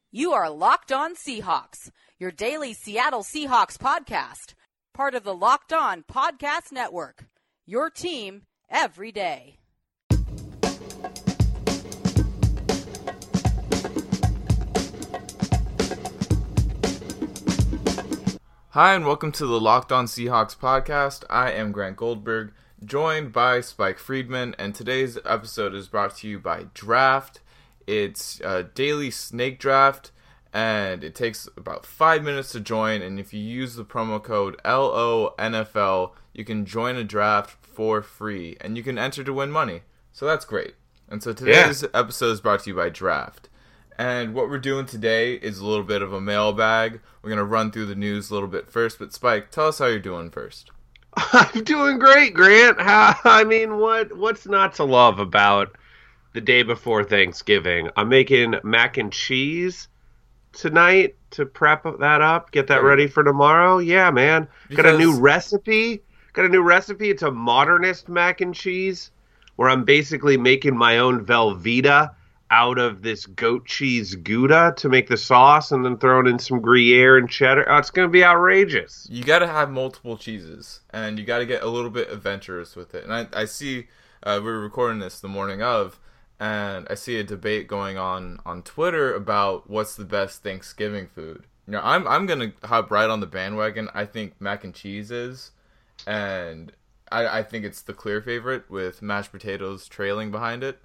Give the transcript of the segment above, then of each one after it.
You are Locked On Seahawks, your daily Seattle Seahawks podcast, part of the Locked On Podcast Network, your team every day. Hi, and welcome to the Locked On Seahawks podcast. I am Grant Goldberg, joined by Spike Friedman, and today's episode is brought to you by Draft. It's a daily snake draft, and it takes about 5 minutes to join, and if you use the promo code LONFL, you can join a draft for free, and you can enter to win money. So that's great. And so today's episode is brought to you by Draft. And what we're doing today is a little bit of a mailbag. We're going to run through the news a little bit first, but Spike, tell us how you're doing first. I'm doing great, Grant. What's not to love about the day before Thanksgiving? I'm making mac and cheese tonight to prep that up, get that ready for tomorrow. Yeah, man. Got a new recipe. It's a modernist mac and cheese where I'm basically making my own Velveeta out of this goat cheese Gouda to make the sauce, and then throwing in some Gruyere and cheddar. Oh, it's going to be outrageous. You got to have multiple cheeses, and you got to get a little bit adventurous with it. And I see, we're recording this the morning of, and I see a debate going on Twitter about what's the best Thanksgiving food. You know, I'm going to hop right on the bandwagon. I think mac and cheese is, and I think it's the clear favorite with mashed potatoes trailing behind it.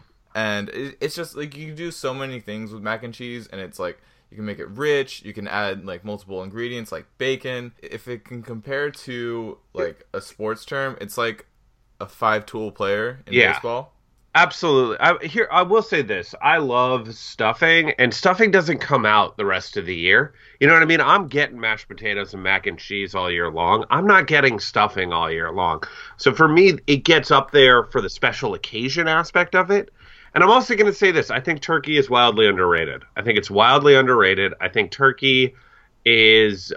And it's just, like, you can do so many things with mac and cheese, and it's, like, you can make it rich, you can add, like, multiple ingredients, like bacon. If it can compare to, like, a sports term, it's like a 5-tool player in baseball. Absolutely. I will say this. I love stuffing, and stuffing doesn't come out the rest of the year. You know what I mean? I'm getting mashed potatoes and mac and cheese all year long. I'm not getting stuffing all year long. So for me, it gets up there for the special occasion aspect of it. And I'm also going to say this. I think turkey is wildly underrated. I think it's wildly underrated. I think turkey is,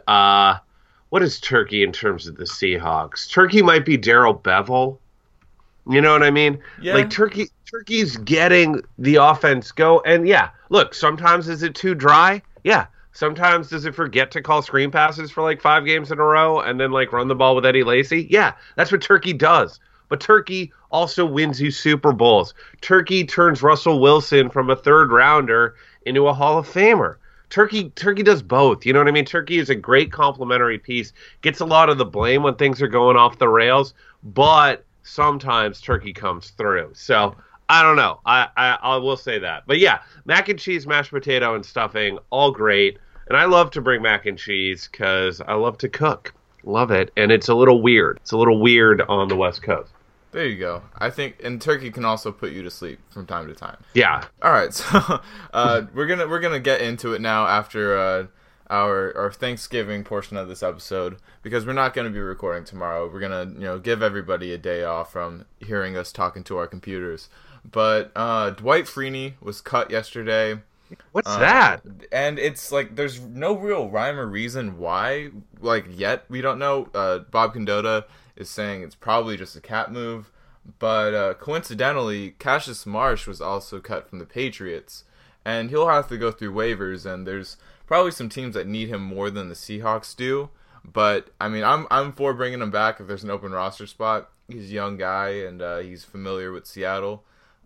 what is turkey in terms of the Seahawks? Turkey might be Darrell Bevell. You know what I mean? Yeah. Like, turkey's getting the offense go. And, yeah, look, sometimes is it too dry? Yeah. Sometimes does it forget to call screen passes for, like, 5 games in a row and then, like, run the ball with Eddie Lacy? Yeah, that's what turkey does. But turkey also wins you Super Bowls. Turkey turns Russell Wilson from a third-rounder into a Hall of Famer. Turkey does both. You know what I mean? Turkey is a great complementary piece. Gets a lot of the blame when things are going off the rails, but sometimes turkey comes through. So I don't know. I will say that. But yeah, mac and cheese, mashed potato, and stuffing, all great. And I love to bring mac and cheese because I love to cook. Love it. And it's a little weird. It's a little weird on the West Coast. There you go. I think, and turkey can also put you to sleep from time to time. Yeah. All right. So we're gonna get into it now after our Thanksgiving portion of this episode, because we're not gonna be recording tomorrow. We're gonna give everybody a day off from hearing us talking to our computers. But Dwight Freeney was cut yesterday. What's that? And it's like there's no real rhyme or reason why. Like, yet we don't know. Bob Condotta is saying it's probably just a cap move, but coincidentally, Cassius Marsh was also cut from the Patriots, and he'll have to go through waivers, and there's probably some teams that need him more than the Seahawks do, but, I mean, I'm for bringing him back if there's an open roster spot. He's a young guy, and he's familiar with Seattle.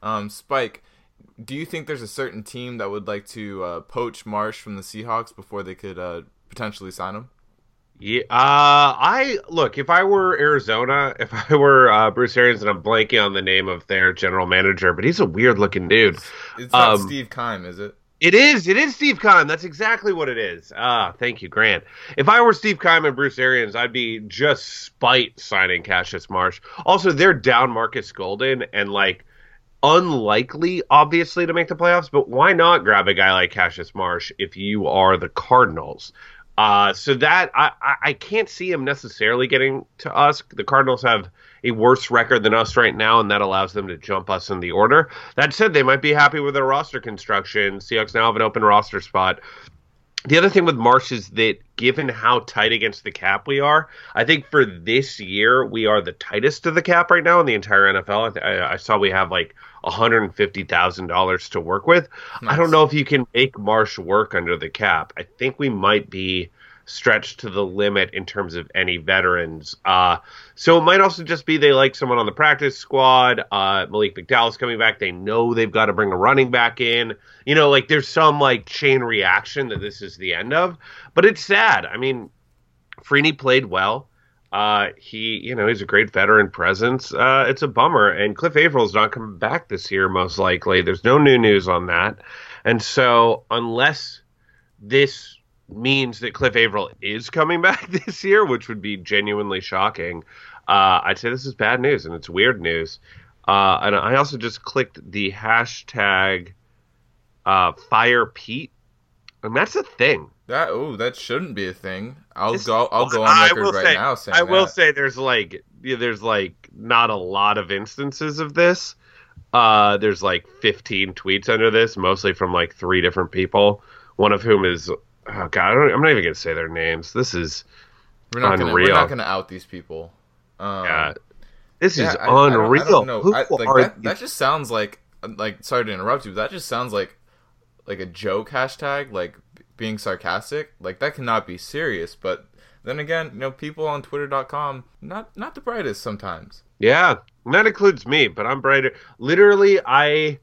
Spike, do you think there's a certain team that would like to poach Marsh from the Seahawks before they could potentially sign him? Yeah, look, if I were Arizona, if I were Bruce Arians, and I'm blanking on the name of their general manager, but he's a weird looking dude. It's not Steve Keim, is it? It is Steve Keim. That's exactly what it is. Thank you, Grant. If I were Steve Keim and Bruce Arians, I'd be just spite signing Cassius Marsh. Also, they're down Marcus Golden and, like, unlikely, obviously, to make the playoffs, but why not grab a guy like Cassius Marsh if you are the Cardinals? So that I can't see him necessarily getting to us. The Cardinals have a worse record than us right now, and that allows them to jump us in the order. That said, they might be happy with their roster construction. Seahawks now have an open roster spot. The other thing with Marsh is that given how tight against the cap we are, I think for this year we are the tightest of the cap right now in the entire NFL. I saw we have like $150,000 to work with. Nice. I don't know if you can make Marsh work under the cap. I think we might be stretched to the limit in terms of any veterans. So it might also just be they like someone on the practice squad. Malik McDowell's coming back. They know they've got to bring a running back in. You know, like there's some like chain reaction that this is the end of. But it's sad. I mean, Freeney played well. He's a great veteran presence. It's a bummer. And Cliff Avrill's not coming back this year, most likely. There's no new news on that. And so unless this means that Cliff Avril is coming back this year, which would be genuinely shocking, I'd say this is bad news, and it's weird news. And I also just clicked the hashtag Fire Pete, and that's a thing. That shouldn't be a thing. I'll go on record right now saying I will say there's like not a lot of instances of this. There's like 15 tweets under this, mostly from like 3 different people. One of whom is, oh God, I'm not even gonna say their names. This is unreal. We're not gonna out these people. This is unreal. I don't know. That just sounds like sorry to interrupt you, but that just sounds like a joke hashtag, like being sarcastic. Like that cannot be serious. But then again, people on Twitter.com not the brightest sometimes. Yeah, and that includes me, but I'm brighter. Literally, I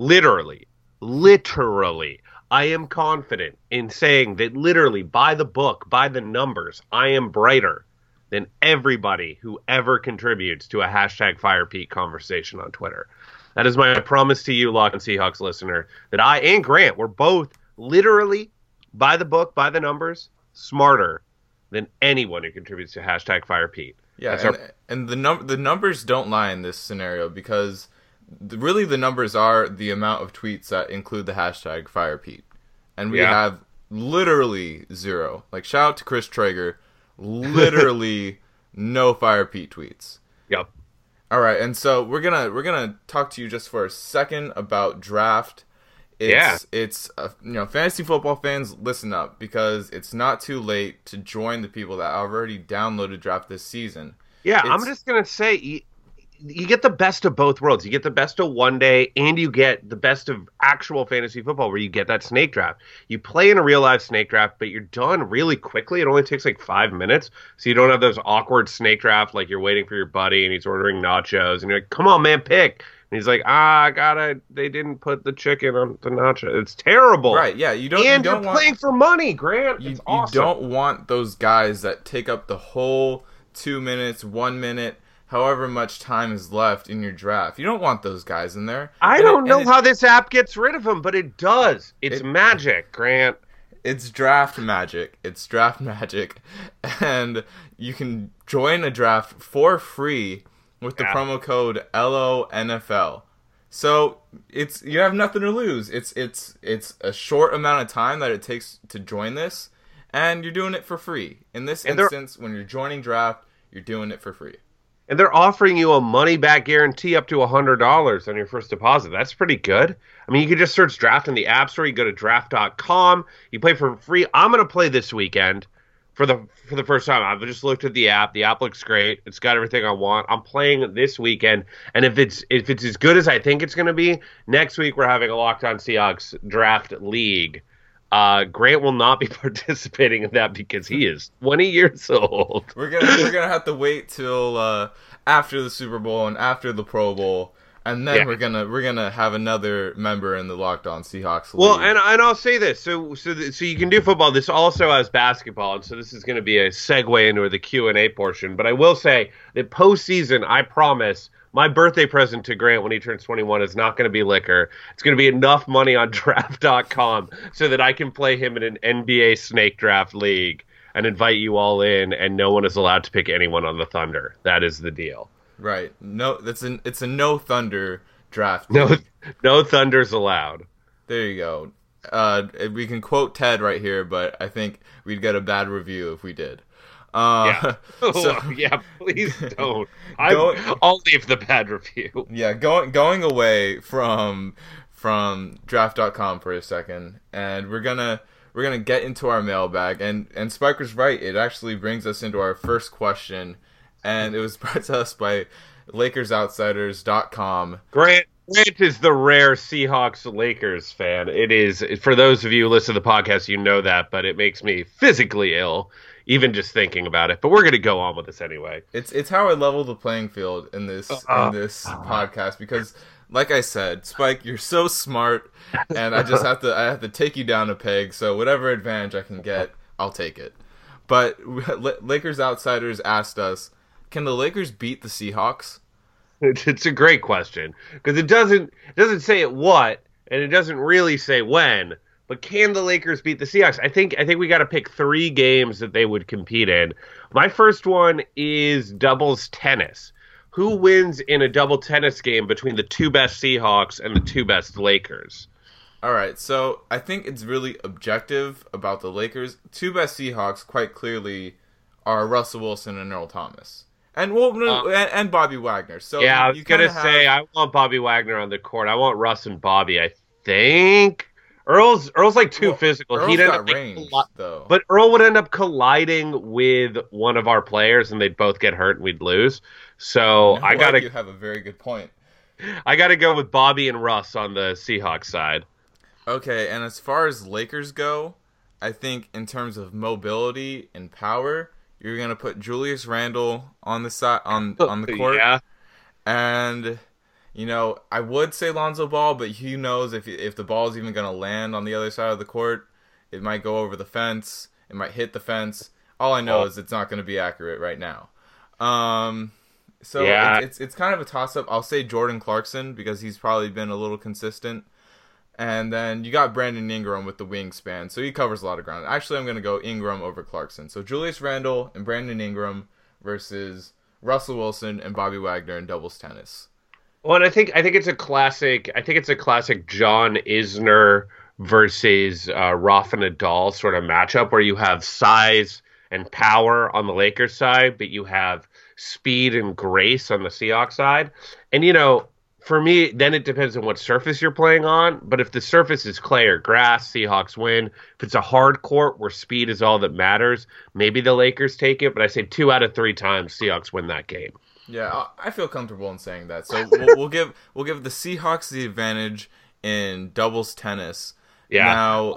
am confident in saying that literally by the book, by the numbers, I am brighter than everybody who ever contributes to a hashtag Fire Pete conversation on Twitter. That is my promise to you, Locked On Seahawks listener, that I and Grant were both literally by the book, by the numbers, smarter than anyone who contributes to hashtag Fire Pete. Yeah, and the numbers don't lie in this scenario because really the numbers are the amount of tweets that include the hashtag Fire Pete. And we have literally 0. Like, shout out to Chris Traeger, literally no Fire Pete tweets. Yep. All right, and so we're gonna talk to you just for a second about draft. It's fantasy football fans, listen up, because it's not too late to join the people that have already downloaded draft this season. Yeah, I'm just gonna say you get the best of both worlds. You get the best of one day, and you get the best of actual fantasy football, where you get that snake draft. You play in a real life snake draft, but you're done really quickly. It only takes like 5 minutes, so you don't have those awkward snake draft like you're waiting for your buddy and he's ordering nachos, and you're like, "Come on, man, pick." And he's like, they didn't put the chicken on the nacho. It's terrible. Right, yeah. You're playing for money, Grant. It's awesome. You don't want those guys that take up the whole 2 minutes, 1 minute, however much time is left in your draft. You don't want those guys in there. I don't know how this app gets rid of them, but it does. It's magic, Grant. It's draft magic. And you can join a draft for free with the promo code LONFL. So you have nothing to lose. It's a short amount of time that it takes to join this, and you're doing it for free. In this instance, when you're joining draft, you're doing it for free. And they're offering you a money-back guarantee up to $100 on your first deposit. That's pretty good. I mean, you can just search draft in the App Store. You go to draft.com. You play for free. I'm going to play this weekend for the first time. I've just looked at the app. The app looks great. It's got everything I want. I'm playing this weekend, and if it's as good as I think it's going to be, next week we're having a Locked On Seahawks draft league. Grant will not be participating in that because he is 20 years old. We're gonna have to wait till after the Super Bowl and after the Pro Bowl. And then we're gonna have another member in the Locked On Seahawks league. Well, and I'll say this: so you can do football. This also has basketball, and so this is going to be a segue into the Q&A portion. But I will say that postseason, I promise, my birthday present to Grant when he turns 21 is not going to be liquor. It's going to be enough money on Draft.com so that I can play him in an NBA snake draft league and invite you all in, and no one is allowed to pick anyone on the Thunder. That is the deal. Right. No, it's a no Thunder draft. No Thunders allowed. There you go. We can quote Ted right here, but I think we'd get a bad review if we did. Please don't. I'll leave the bad review. Yeah, going away from draft.com for a second, and we're gonna get into our mailbag, and Spiker's right. It actually brings us into our first question. And it was brought to us by LakersOutsiders.com. Grant, Grant is the rare Seahawks-Lakers fan. It is, for those of you who listen to the podcast, you know that, but it makes me physically ill, even just thinking about it. But we're going to go on with this anyway. It's how I level the playing field in this podcast, because, like I said, Spike, you're so smart, and I have to take you down a peg. So whatever advantage I can get, I'll take it. But Lakers Outsiders asked us, can the Lakers beat the Seahawks? It's a great question, because it doesn't say it what, and it doesn't really say when. But can the Lakers beat the Seahawks? I think we got to pick 3 games that they would compete in. My first one is doubles tennis. Who wins in a double tennis game between the 2 best Seahawks and the 2 best Lakers? All right, so I think it's really objective about the Lakers. 2 best Seahawks quite clearly are Russell Wilson and Earl Thomas. And and Bobby Wagner. So yeah, I was gonna say I want Bobby Wagner on the court. I want Russ and Bobby. I think Earl's like too physical. Earl's He'd end got up range, though. But Earl would end up colliding with one of our players, and they'd both get hurt, and we'd lose. So you have a very good point. I gotta go with Bobby and Russ on the Seahawks side. Okay, and as far as Lakers go, I think in terms of mobility and power, you're gonna put Julius Randle on the side on the court, yeah. And I would say Lonzo Ball, but who knows if the ball is even gonna land on the other side of the court? It might go over the fence. It might hit the fence. All I know is it's not gonna be accurate right now. So yeah. It's kind of a toss up. I'll say Jordan Clarkson because he's probably been a little consistent. And then you got Brandon Ingram with the wingspan, so he covers a lot of ground. Actually, I'm going to go Ingram over Clarkson. So Julius Randle and Brandon Ingram versus Russell Wilson and Bobby Wagner in doubles tennis. Well, and I think it's a classic. I think it's a classic John Isner versus Rafa Nadal sort of matchup where you have size and power on the Lakers side, but you have speed and grace on the Seahawks side. And for me, then it depends on what surface you're playing on. But if the surface is clay or grass, Seahawks win. If it's a hard court where speed is all that matters, maybe the Lakers take it. But I say 2 out of 3 times Seahawks win that game. Yeah, I feel comfortable in saying that. So we'll give the Seahawks the advantage in doubles tennis. Yeah.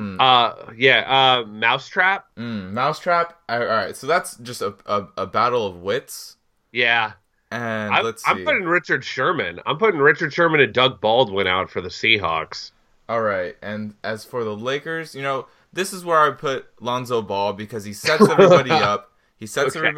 Now, Mousetrap. Mousetrap. All right. So that's just a battle of wits. Yeah. And let's see. I'm putting Richard Sherman. And Doug Baldwin out for the Seahawks. All right. And as for the Lakers, this is where I put Lonzo Ball because he sets everybody up. He's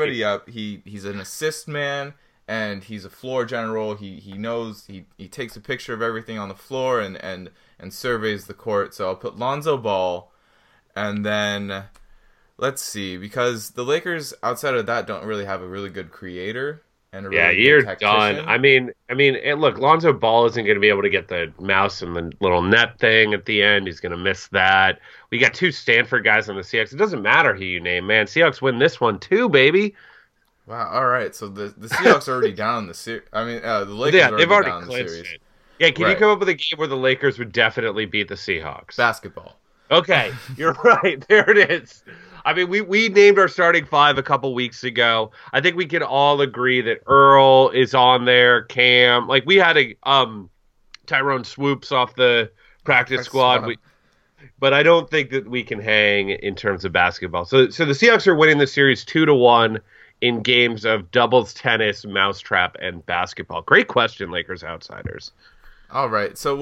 an assist man, and he's a floor general. He knows he takes a picture of everything on the floor and surveys the court. So I'll put Lonzo Ball, and then let's see, because the Lakers outside of that don't really have a really good creator. You're done. I mean, look, Lonzo Ball isn't going to be able to get the mouse and the little net thing at the end. He's going to miss that. We got 2 Stanford guys on the Seahawks. It doesn't matter who you name, man. Seahawks win this one too, baby. Wow. All right. So the Seahawks are already down in the series. I mean, the Lakers are they've already down in the series. It. Yeah. Can you come up with a game where the Lakers would definitely beat the Seahawks? Basketball. Okay, you're right. There it is. I mean, we named our starting 5 a couple weeks ago. I think we can all agree that Earl is on there, Cam. Like, we had a Tyrone Swoops off the practice squad. But I don't think that we can hang in terms of basketball. So the Seahawks are winning the series 2-1 in games of doubles tennis, mousetrap, and basketball. Great question, Lakers Outsiders. All right, so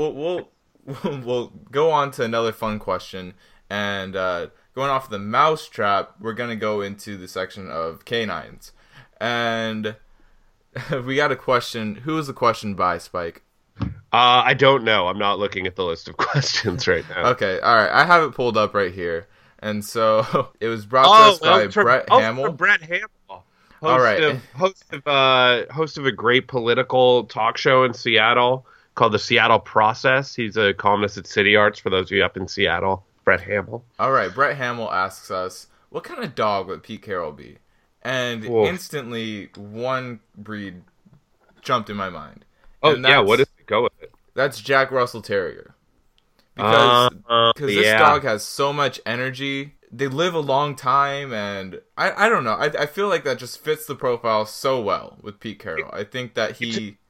we'll go on to another fun question, and going off the mousetrap, we're going to go into the section of canines. And we got a question. Who is the question by, Spike? I don't know. I'm not looking at the list of questions right now. Okay, all right. I have it pulled up right here. And so it was brought to us by Brett Hamill. Brett Hamill. All right. Host of a great political talk show in Seattle called The Seattle Process. He's a columnist at City Arts, for those of you up in Seattle. Brett Hamill. All right, Brett Hamill asks us, what kind of dog would Pete Carroll be? And instantly, one breed jumped in my mind. Oh, yeah, what does it go with it? That's Jack Russell Terrier. Because this dog has so much energy. They live a long time, and I don't know. I feel like that just fits the profile so well with Pete Carroll. I think that he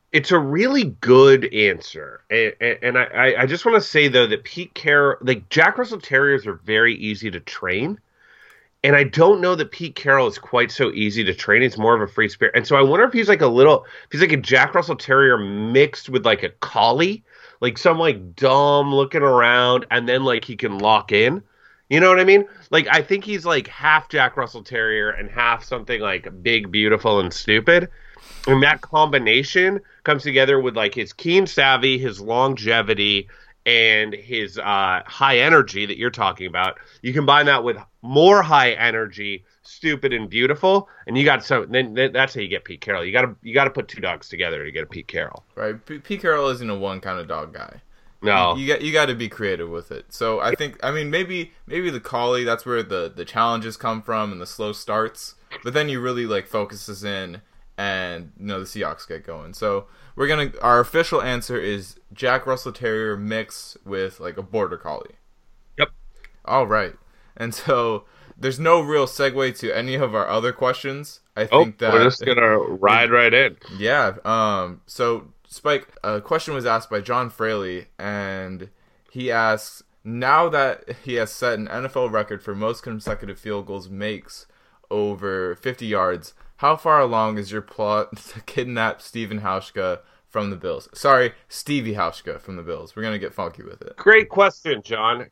It's a really good answer, and I just want to say though that Pete Carroll, like Jack Russell Terriers, are very easy to train, and I don't know that Pete Carroll is quite so easy to train. He's more of a free spirit, and so I wonder if he's like if he's like a Jack Russell Terrier mixed with like a collie, like some like dumb looking around, and then like he can lock in. You know what I mean? Like I think he's like half Jack Russell Terrier and half something like big, beautiful, and stupid. And that combination comes together with like his keen savvy, his longevity, and his high energy that you're talking about. You combine that with more high energy, stupid and beautiful, and you got some. Then that's how you get Pete Carroll. You got to put two dogs together to get a Pete Carroll. Right? Pete Carroll isn't a one kind of dog guy. No, you got to be creative with it. So I think, I mean, maybe the collie, that's where the challenges come from and the slow starts. But then you really like focuses in. And the Seahawks get going. So our official answer is Jack Russell Terrier mixed with like a border collie. Yep. All right. And so there's no real segue to any of our other questions. I think that we're just gonna ride right in. Yeah. So Spike, a question was asked by John Fraley, and he asks, now that he has set an NFL record for most consecutive field goals makes over 50 yards, how far along is your plot to kidnap Stephen Hauschka from the Bills? Sorry, Stevie Hauschka from the Bills. We're going to get funky with it. Great question, John.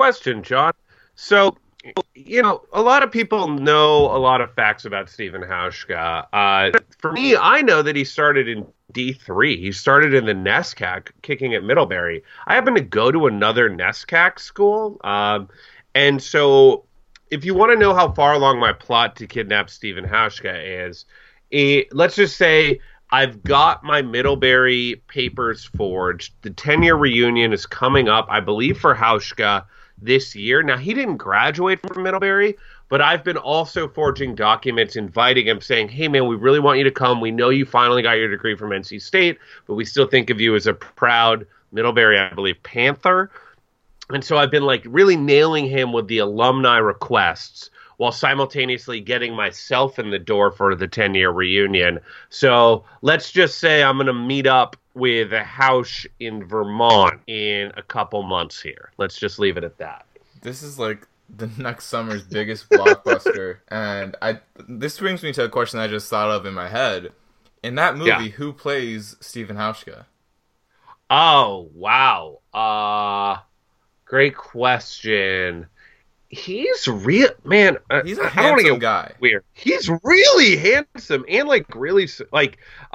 So, a lot of people know a lot of facts about Stephen Hauschka. For me, I know that he started in D3. He started in the NESCAC, kicking at Middlebury. I happen to go to another NESCAC school, and so if you want to know how far along my plot to kidnap Stephen Hauschka is, let's just say I've got my Middlebury papers forged. The 10-year reunion is coming up, I believe, for Hauschka this year. Now, he didn't graduate from Middlebury, but I've been also forging documents inviting him, saying, hey, man, we really want you to come. We know you finally got your degree from NC State, but we still think of you as a proud Middlebury, I believe, Panther. And so I've been like really nailing him with the alumni requests while simultaneously getting myself in the door for the 10-year reunion. So let's just say I'm going to meet up with a house in Vermont in a couple months here. Let's just leave it at that. This is like the next summer's biggest blockbuster. And this brings me to a question I just thought of in my head. In that movie, Who plays Stephen Hauschka? Oh, wow. Great question. He's real, man. He's a handsome guy. Weird. He's really handsome and like really like.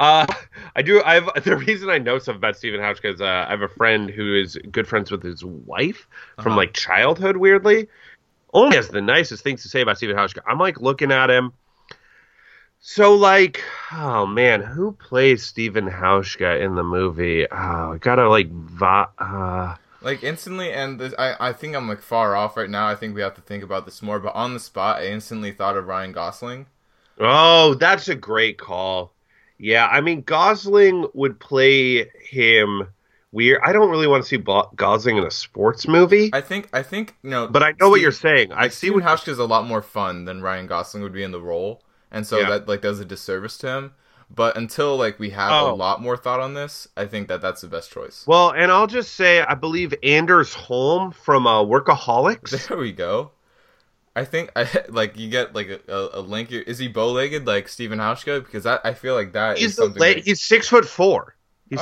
The reason I know stuff about Stephen Hauschka is I have a friend who is good friends with his wife from like childhood. Weirdly, only has the nicest things to say about Stephen Hauschka. I'm like looking at him. So like, oh man, who plays Stephen Hauschka in the movie? Oh, I gotta like. Like, instantly, and I think I'm, like, far off right now. I think we have to think about this more. But on the spot, I instantly thought of Ryan Gosling. Oh, that's a great call. Yeah, I mean, Gosling would play him weird. I don't really want to see Gosling in a sports movie. I think But I know what you're saying. I see Stephen Hauschka is a lot more fun than Ryan Gosling would be in the role. And so that, like, does a disservice to him. But until, like, we have a lot more thought on this, I think that's the best choice. Well, and I'll just say, I believe Anders Holm from Workaholics. There we go. I think, you get, like, a link. Is he bow-legged like Stephen Hauschka? Because I feel like that is something... He's 6'4". He's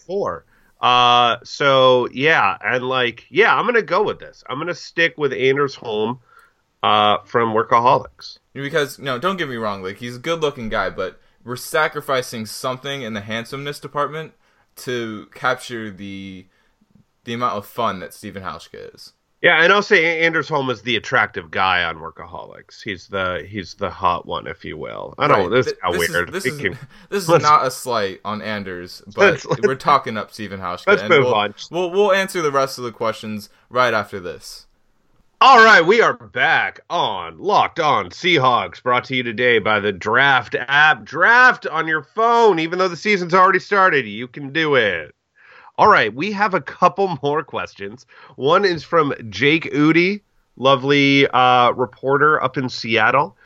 6'4". So, yeah. And, like, yeah, I'm going to go with this. I'm going to stick with Anders Holm from Workaholics. Because, don't get me wrong. Like, he's a good-looking guy, but... we're sacrificing something in the handsomeness department to capture the amount of fun that Stephen Hauschka is. Yeah, and I'll say Anders Holm is the attractive guy on Workaholics. He's the hot one, if you will. I don't know. This is how weird. This is not a slight on Anders, but we're talking up Stephen Hauschka. Let's move on. We'll answer the rest of the questions right after this. All right, we are back on Locked On Seahawks, brought to you today by the Draft app. Draft on your phone, even though the season's already started, you can do it. All right, we have a couple more questions. One is from Jake Udi, lovely reporter up in Seattle.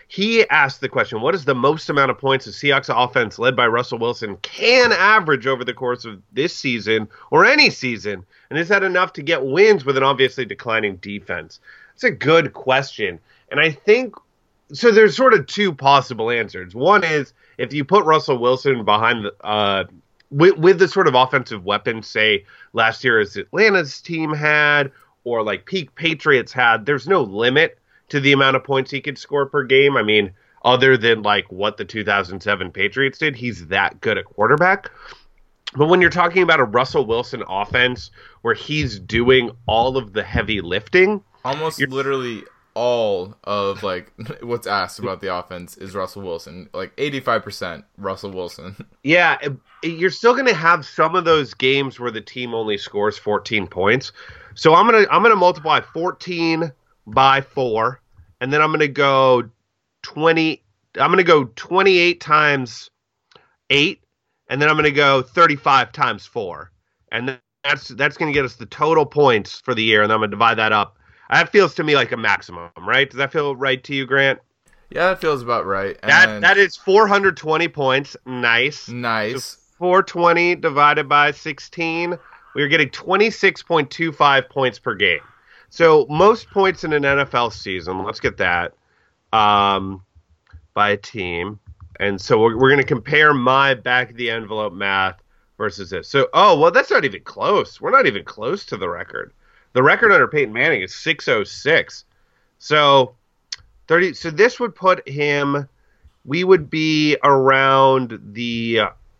He asked the question, what is the most amount of points the Seahawks offense led by Russell Wilson can average over the course of this season or any season? And is that enough to get wins with an obviously declining defense? It's a good question. And I think, so there's sort of two possible answers. One is if you put Russell Wilson behind with the sort of offensive weapons, say last year as Atlanta's team had, or like peak Patriots had, there's no limit to the amount of points he could score per game. I mean, other than like what the 2007 Patriots did, he's that good at quarterback. But when you're talking about a Russell Wilson offense where he's doing all of the heavy lifting, almost literally all of like what's asked about the offense is Russell Wilson, like 85% Russell Wilson. Yeah, you're still going to have some of those games where the team only scores 14 points. So I'm gonna multiply 14 by 4, and then I'm gonna go 20. I'm gonna go 28 times 8, and then I'm gonna go 35 times 4, and that's gonna get us the total points for the year, and I'm gonna divide that up. That feels to me like a maximum, right? Does that feel right to you, Grant? Yeah, that feels about right. That is 420 points. Nice. So 420 divided by 16. We're getting 26.25 points per game. So most points in an NFL season, let's get that, by a team. And so we're going to compare my back-of-the-envelope math versus this. So, that's not even close. We're not even close to the record. The record under Peyton Manning is 606. So 30. So this would put him. We would be around the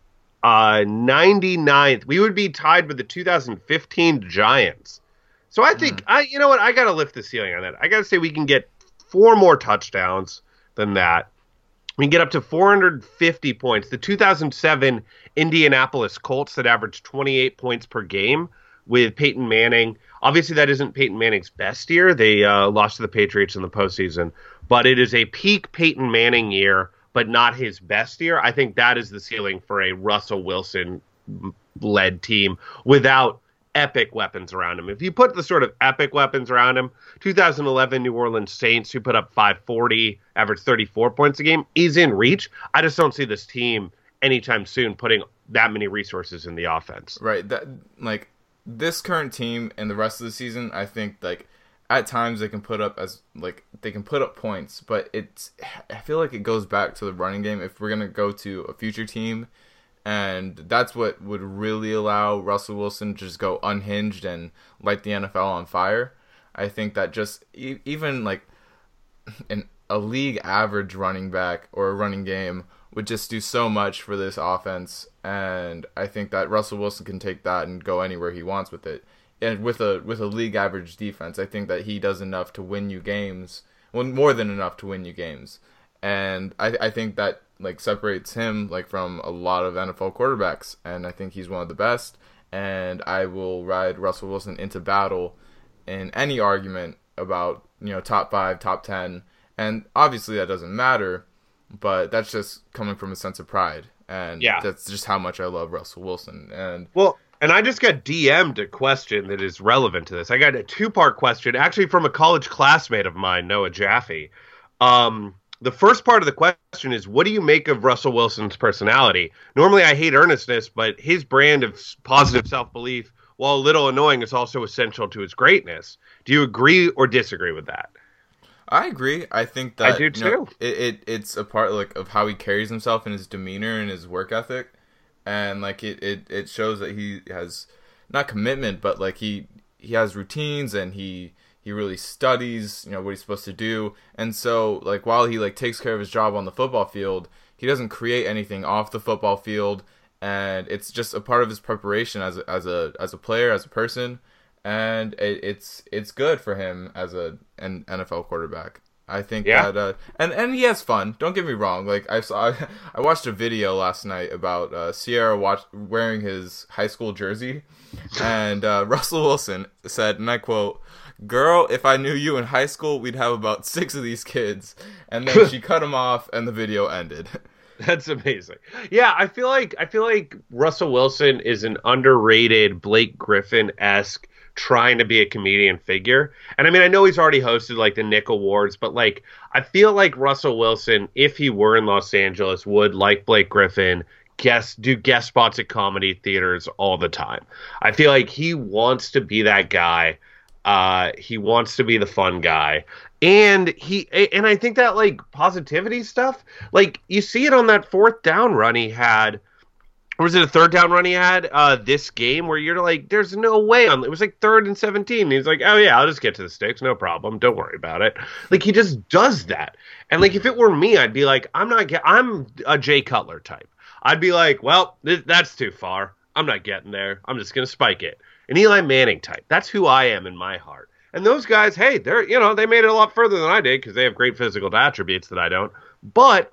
99th. We would be tied with the 2015 Giants. So I think you know what? I got to lift the ceiling on that. I got to say we can get 4 more touchdowns than that. We can get up to 450 points. The 2007 Indianapolis Colts that averaged 28 points per game with Peyton Manning. Obviously, that isn't Peyton Manning's best year. They lost to the Patriots in the postseason. But it is a peak Peyton Manning year, but not his best year. I think that is the ceiling for a Russell Wilson-led team without epic weapons around him. If you put the sort of epic weapons around him, 2011 New Orleans Saints, who put up 540, averaged 34 points a game, is in reach. I just don't see this team anytime soon putting that many resources in the offense. Right. That like this current team and the rest of the season, I think like at times they can put up points, but I feel like it goes back to the running game. If we're gonna go to a future team, and that's what would really allow Russell Wilson to just go unhinged and light the NFL on fire. I think that just even like a league average running back or a running game would just do so much for this offense, and I think that Russell Wilson can take that and go anywhere he wants with it. And with a league average defense, I think that he does enough to win you games, well, more than enough to win you games. And I think that like separates him like from a lot of NFL quarterbacks, and I think he's one of the best. And I will ride Russell Wilson into battle in any argument about, top 5, top 10. And obviously that doesn't matter, but that's just coming from a sense of pride. And that's just how much I love Russell Wilson. And I just got DM'd a question that is relevant to this. I got a 2-part question, actually from a college classmate of mine, Noah Jaffe. The first part of the question is, what do you make of Russell Wilson's personality? Normally I hate earnestness, but his brand of positive self-belief, while a little annoying, is also essential to his greatness. Do you agree or disagree with that? I agree. I think that I do too. It's a part like of how he carries himself and his demeanor and his work ethic. And like it shows that he has not commitment, but like he has routines and he really studies, what he's supposed to do. And so like while he like takes care of his job on the football field, he doesn't create anything off the football field, and it's just a part of his preparation as a player, as a person, and it's good for him as an NFL quarterback. I think that and he has fun. Don't get me wrong. Like I watched a video last night about Sierra wearing his high school jersey, and Russell Wilson said, and I quote, "Girl, if I knew you in high school, we'd have about 6 of these kids." And then she cut him off, and the video ended. That's amazing. Yeah, I feel like Russell Wilson is an underrated Blake Griffin-esque trying to be a comedian figure. And I mean, I know he's already hosted like the Nick Awards, but like I feel like Russell Wilson, if he were in Los Angeles, would, like Blake Griffin, do guest spots at comedy theaters all the time. I feel like he wants to be that guy. He wants to be the fun guy. And I think that like positivity stuff, like you see it on that 4th down run he had. Or was it a 3rd down run he had this game where you're like, there's no way. It was like 3rd and 17. He's like, oh, yeah, I'll just get to the sticks. No problem. Don't worry about it. Like, he just does that. And, like, if it were me, I'd be like, I'm a Jay Cutler type. I'd be like, well, that's too far. I'm not getting there. I'm just going to spike it. An Eli Manning type. That's who I am in my heart. And those guys, hey, they made it a lot further than I did because they have great physical attributes that I don't. But,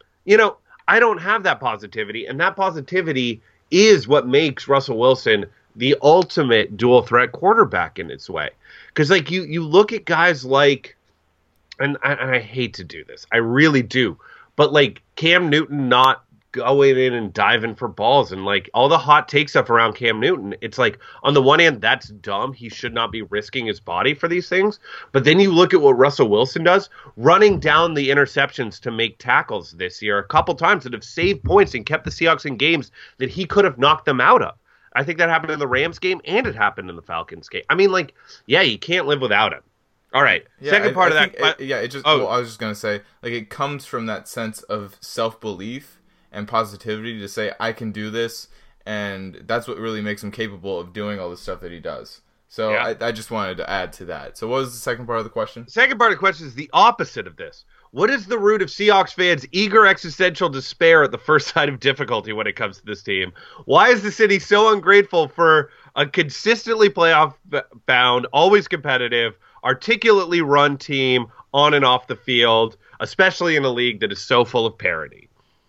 I don't have that positivity, and that positivity is what makes Russell Wilson the ultimate dual threat quarterback in its way. Because like you look at guys like, and I hate to do this, I really do, but like Cam Newton not going in and diving for balls and like all the hot take stuff around Cam Newton, it's like on the one hand that's dumb, he should not be risking his body for these things, but then you look at what Russell Wilson does, running down the interceptions to make tackles this year a couple times that have saved points and kept the Seahawks in games that he could have knocked them out of. I think that happened in the Rams game and it happened in the Falcons game. I mean, like, yeah, you can't live without him. All right. Yeah, Second part of that. I was just going to say, like, it comes from that sense of self-belief and positivity to say, I can do this, and that's what really makes him capable of doing all the stuff that he does. So yeah. I just wanted to add to that. So what was the second part of the question? The second part of the question is the opposite of this. What is the root of Seahawks fans' eager existential despair at the first sign of difficulty when it comes to this team? Why is the city so ungrateful for a consistently playoff-bound, always competitive, articulately run team on and off the field, especially in a league that is so full of parity?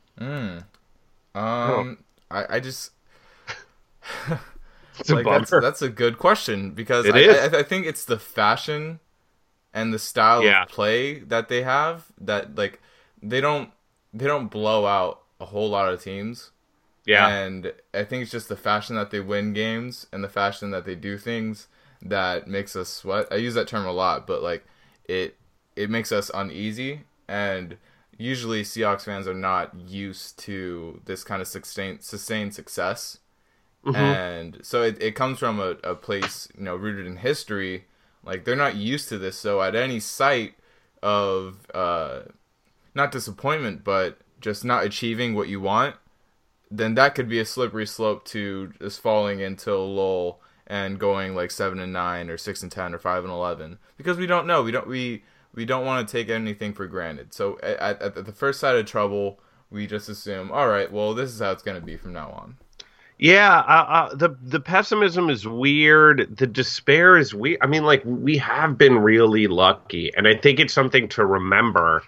I just it's like that's a good question because I think it's the fashion and the style of play that they have that like they don't blow out a whole lot of teams. Yeah. And I think it's just the fashion that they win games and the fashion that they do things that makes us sweat. I use that term a lot, but like it makes us uneasy, and usually Seahawks fans are not used to this kind of sustained success. Mm-hmm. And so it comes from a place, rooted in history. Like, they're not used to this. So at any sight of, not disappointment, but just not achieving what you want, then that could be a slippery slope to just falling into a lull and going like 7-9 or 6-10 or 5-11, because we don't know. We don't want to take anything for granted. So at the first sight of trouble, we just assume, all right, well, this is how it's going to be from now on. Yeah, the pessimism is weird. The despair is weird. I mean, like, we have been really lucky, and I think it's something to remember.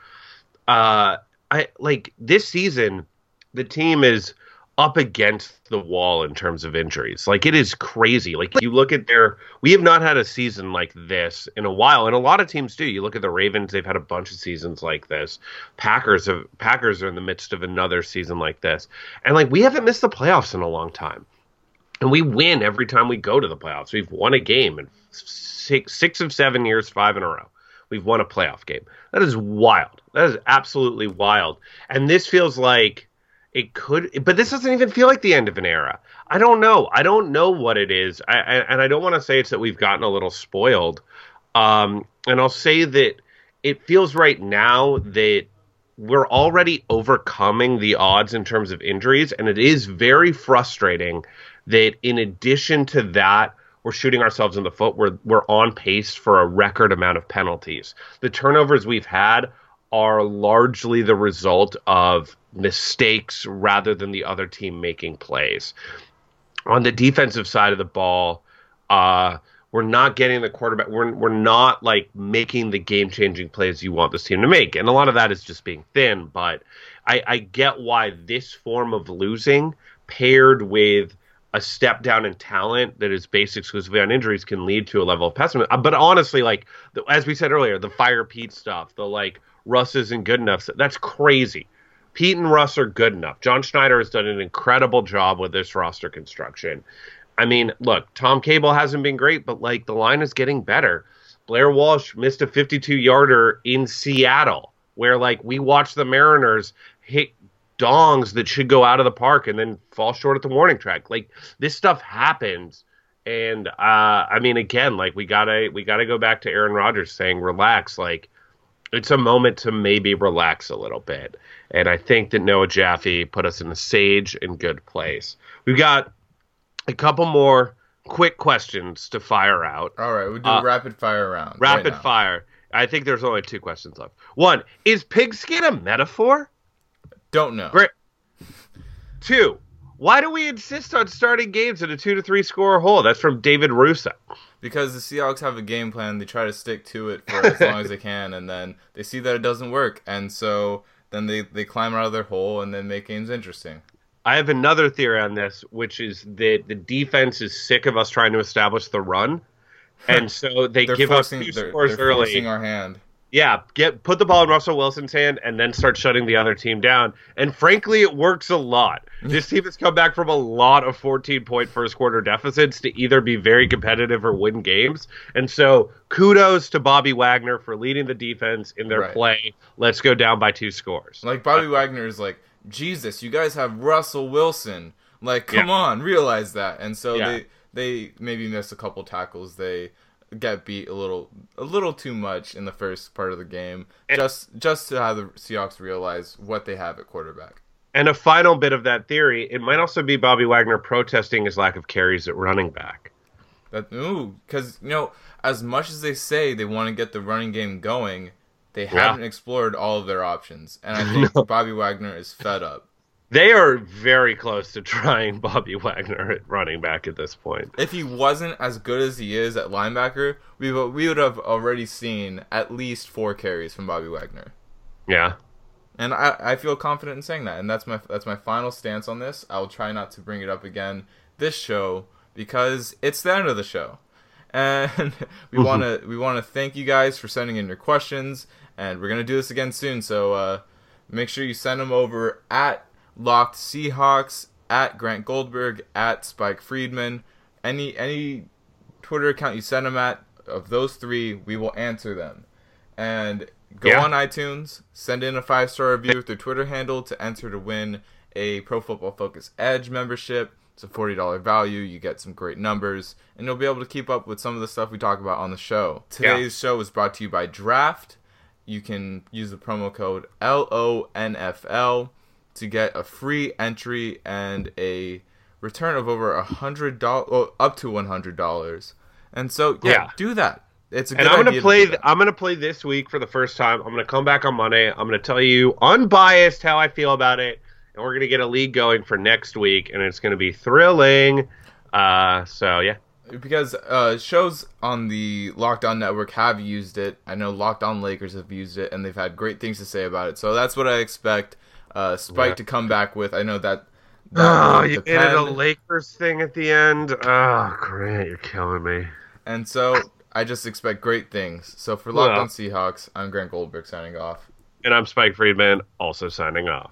This season, the team is up against the wall in terms of injuries. Like, it is crazy. Like, you look at we have not had a season like this in a while, and a lot of teams do. You look at the Ravens, they've had a bunch of seasons like this. Packers are in the midst of another season like this. And like, we haven't missed the playoffs in a long time. And we win every time we go to the playoffs. We've won a game in 6 of 7 years, 5 in a row. We've won a playoff game. That is wild. That is absolutely wild. And this feels like it could, but this doesn't even feel like the end of an era. I don't know. I don't know what it is. And I don't want to say it's that we've gotten a little spoiled. And I'll say that it feels right now that we're already overcoming the odds in terms of injuries. And it is very frustrating that in addition to that, we're shooting ourselves in the foot. We're on pace for a record amount of penalties. The turnovers we've had are largely the result of mistakes rather than the other team making plays. On the defensive side of the ball, we're not getting the quarterback. We're not like making the game-changing plays you want this team to make. And a lot of that is just being thin. But I get why this form of losing paired with a step down in talent that is based exclusively on injuries can lead to a level of pessimism. But honestly, like, as we said earlier, the Fire Pete stuff, the like, Russ isn't good enough, that's crazy. Pete and Russ are good enough. John Schneider has done an incredible job with this roster construction. I mean, look, Tom Cable hasn't been great, but like the line is getting better. Blair Walsh missed a 52-yarder in Seattle, where like we watched the Mariners hit dongs that should go out of the park and then fall short at the warning track. Like this stuff happens, and I mean, again, like we gotta go back to Aaron Rodgers saying, "Relax." Like it's a moment to maybe relax a little bit, and I think that Noah Jaffe put us in a sage and good place. We've got a couple more quick questions to fire out. All right, we'll do a rapid fire round. Rapid fire. I think there's only 2 questions left. 1, is pigskin a metaphor? Don't know. Great. 2, why do we insist on starting games in a 2 to 3 score hole? That's from David Russo. Because the Seahawks have a game plan, they try to stick to it for as long as they can, and then they see that it doesn't work, and so then they climb out of their hole and then make games interesting. I have another theory on this, which is that the defense is sick of us trying to establish the run, and so they give us 2 scores they're early. Forcing our hand. Yeah, put the ball in Russell Wilson's hand and then start shutting the other team down. And frankly, it works a lot. This team has come back from a lot of 14-point first quarter deficits to either be very competitive or win games. And so kudos to Bobby Wagner for leading the defense in their play. Let's go down by 2 scores. Like Bobby Wagner is like, Jesus, you guys have Russell Wilson. Like, come on, realize that. And so they maybe miss a couple tackles. They get beat a little too much in the first part of the game, just to have the Seahawks realize what they have at quarterback. And a final bit of that theory, it might also be Bobby Wagner protesting his lack of carries at running back. Because, as much as they say they want to get the running game going, they haven't explored all of their options. And I think Bobby Wagner is fed up. They are very close to trying Bobby Wagner at running back at this point. If he wasn't as good as he is at linebacker, we would have already seen at least 4 carries from Bobby Wagner. Yeah. And I feel confident in saying that. And that's my final stance on this. I will try not to bring it up again this show because it's the end of the show. And we want to thank you guys for sending in your questions, and we're going to do this again soon. So make sure you send them over at Locked Seahawks, at Grant Goldberg, at Spike Friedman. Any Twitter account you send them at, of those 3, we will answer them. And go on iTunes, send in a 5-star review with their Twitter handle to enter to win a Pro Football Focus Edge membership. It's a $40 value. You get some great numbers, and you'll be able to keep up with some of the stuff we talk about on the show. Today's show is brought to you by Draft. You can use the promo code LONFL to get a free entry and a return of over $100, up to $100. And so, do that. It's a good idea. I'm gonna play this week for the first time. I'm gonna come back on Monday. I'm gonna tell you unbiased how I feel about it. And we're going to get a league going for next week, and it's going to be thrilling. Because shows on the Locked On Network have used it. I know Locked On Lakers have used it, and they've had great things to say about it. So that's what I expect Spike to come back with. I know that you added a Lakers thing at the end. Oh, great. You're killing me. And so I just expect great things. So for Locked On Seahawks, I'm Grant Goldberg signing off. And I'm Spike Friedman, also signing off.